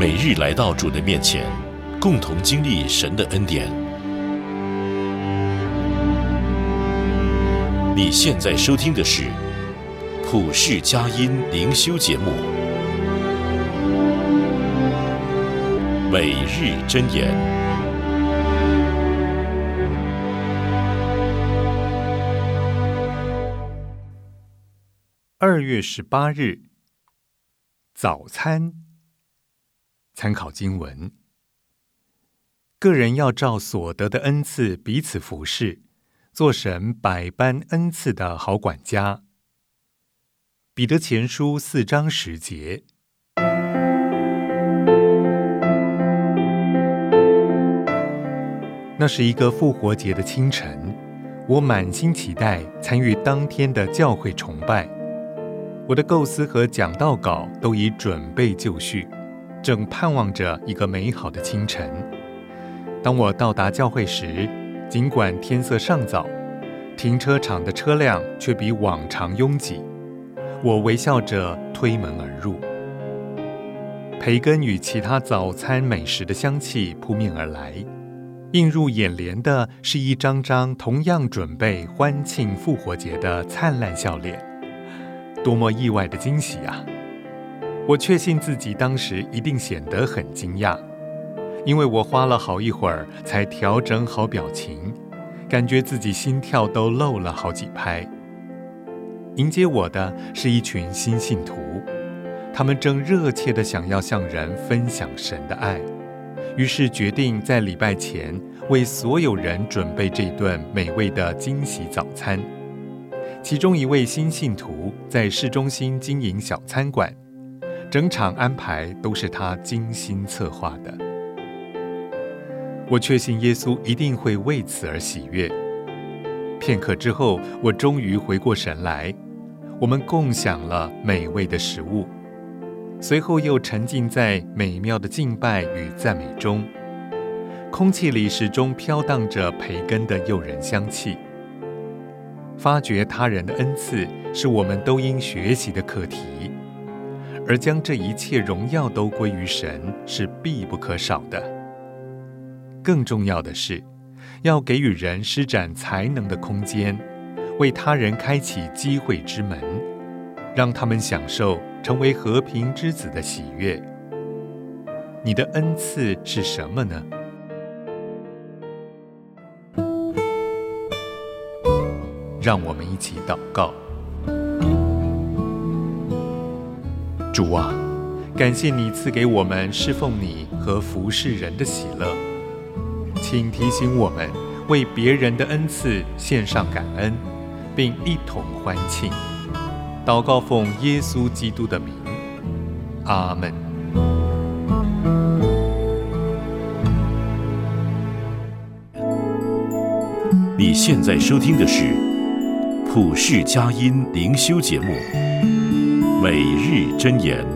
每日来到主的面前，共同经历神的恩典。你现在收听的是普世佳音灵修节目，每日箴言。 2月18日，早餐。参考经文：个人要照所得的恩赐彼此服侍，做神百般恩赐的好管家。彼得前书4章10节。那是一个复活节的清晨，我满心期待参与当天的教会崇拜。我的构思和讲道稿都已准备就绪，正盼望着一个美好的清晨。当我到达教会时，尽管天色尚早，停车场的车辆却比往常拥挤。我微笑着推门而入，培根与其他早餐美食的香气扑面而来，映入眼帘的是一张张同样准备欢庆复活节的灿烂笑脸。多么意外的惊喜啊！我确信自己当时一定显得很惊讶，因为我花了好一会儿才调整好表情，感觉自己心跳都漏了好几拍。迎接我的是一群新信徒，他们正热切地想要向人分享神的爱，于是决定在礼拜前为所有人准备这顿美味的惊喜早餐。其中一位新信徒在市中心经营小餐馆，整场安排都是他精心策划的。我确信耶稣一定会为此而喜悦。片刻之后，我终于回过神来，我们共享了美味的食物，随后又沉浸在美妙的敬拜与赞美中。空气里始终飘荡着培根的诱人香气。发掘他人的恩赐是我们都应学习的课题，而将这一切荣耀都归于神是必不可少的。更重要的是，要给予人施展才能的空间，为他人开启机会之门，让他们享受成为和平之子的喜悦。你的恩赐是什么呢？让我们一起祷告。主啊，感谢你赐给我们侍奉你和服侍人的喜乐，请提醒我们为别人的恩赐献上感恩，并一同欢庆。祷告奉耶稣基督的名，阿们。 你现在收听的是普世佳音灵修节目，每日箴言。